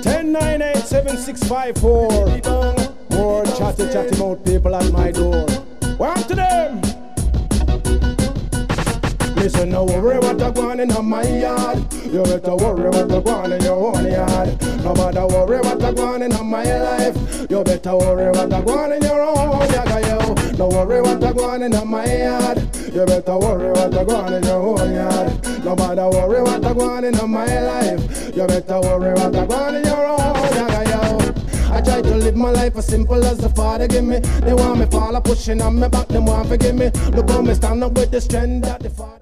10987654. More chatty mouth people at my door. Walk to them. Listen, no worry what I want in my yard. You better worry what I want in your own yard. No matter worry what I want in my life. You better worry what I want in your own yard. No worry what I want in my yard. You better worry what I want in your own yard. No matter worry what I want in my life. You better worry what I want in your own yard. I try to live my life as simple as the Father give me. They want me fall, pushing on me back, them want to forgive me. Look how me stand up with the strength that the Father